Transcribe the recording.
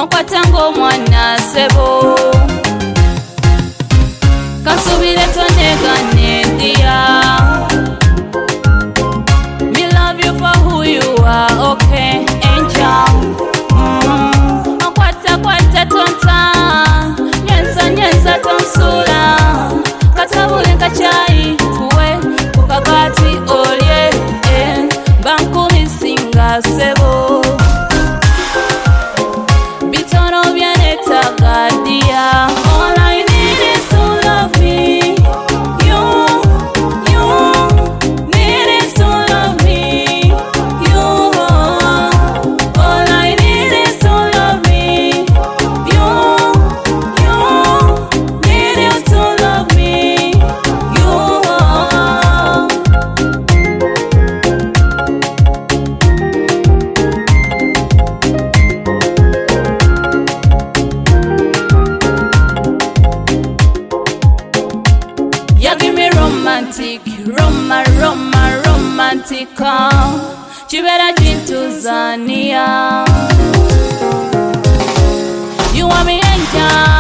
Okwatango mwana sebo Kasubile tonegane dia Me love you for who you are, okay, angel. Okwata kwata tonta Nyenza nyenza tonsula Katabule nkachai kuwe kukagati olye Banku hisinga sebo Bitono bianeta gadia. All I need is to love me. You need is to love me. You all I need is to love me. You need is to love me. You give me romantic, romantica. Chibera chintu zania. You want me angel.